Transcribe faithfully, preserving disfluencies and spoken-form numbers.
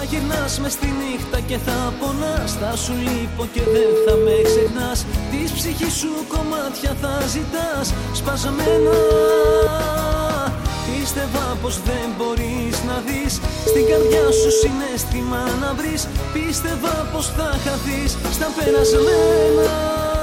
γυρνάς μες στη νύχτα και θα πονάς. Θα σου λείπω και δεν θα με ξεχνάς. Της ψυχής σου κομμάτια θα ζητάς σπασμένα. Πίστευα πως δεν μπορείς να δεις στην καρδιά σου συναίσθημα να βρεις. Πίστευα πως θα χαθείς στα περασμένα.